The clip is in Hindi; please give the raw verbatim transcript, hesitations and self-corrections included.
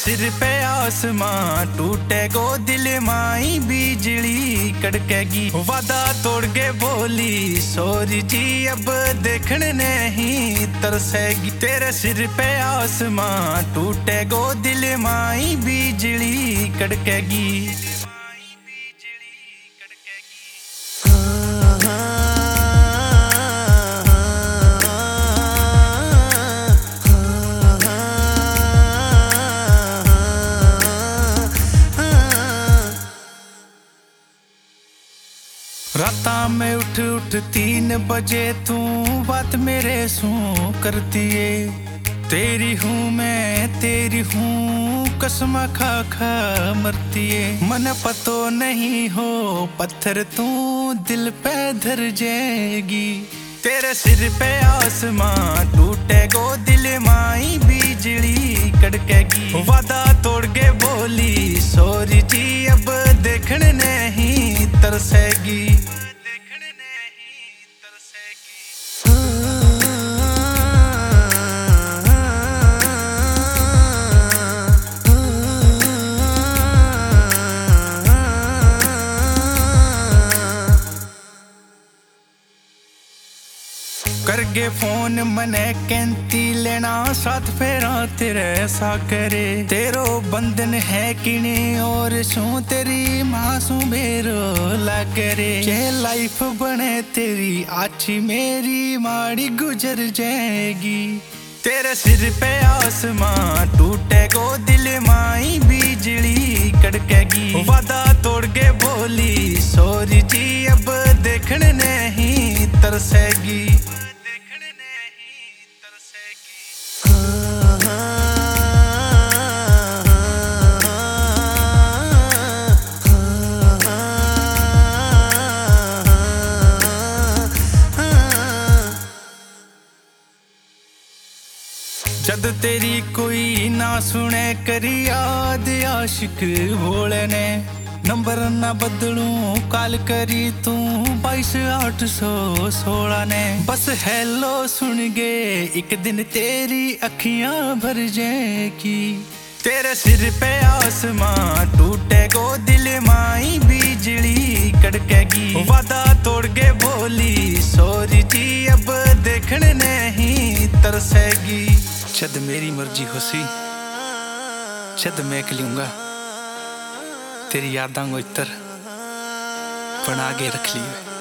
सिर पे आसमां टूटेगो दिल माई बिजली कड़केगी। वादा तोड़ के बोली सॉरी जी अब देखने नहीं तरसेगी। तेरे सिर पे आसमां टूटेगो दिल माई बिजली कड़केगी। राता में उठ उठ तीन बजे तू बात मेरे सू करती है। तेरी हूँ मैं तेरी हूँ कसम खा खा मरती है। मन पतो नहीं हो पत्थर तू दिल पे धर जाएगी। तेरे सिर पे आसमां टूटेगो दिल माई बिजली कड़केगी। वादा तोड़ के बोली सॉरी जी अब देखने नहीं तरसेगी। करगे फोन मने कहती लेना साथ फेरा तेरे सा करे। तेरो बंधन है किने और सू तेरी मासू बेरो लागरे। ये लाइफ बने तेरी आछी मेरी माड़ी गुजर जाएगी। तेरे सिर पे आसमां टूटेगो दिल माई बिजली कड़केगी। वादा तोड़ के बोली सॉरी जी अब देखने नहीं तरसेगी। जद तेरी कोई ना सुने करी याद आशिक भोले ने। नंबर ना बदलूं कॉल करी तू बाईस आठ सौ सोलह ने। बस हेलो सुन गे एक दिन तेरी अखियां भर जाएगी। तेरे सिर पे आसमां टूटेगो दिल माई बिजली कड़केगी। वादा तोड़ के बोली सॉरी जी अब देखने नहीं तरसेगी। जद मेरी मर्जी होसी जद मैं लूंगा तेरी यादां को इतर बना के रख ली।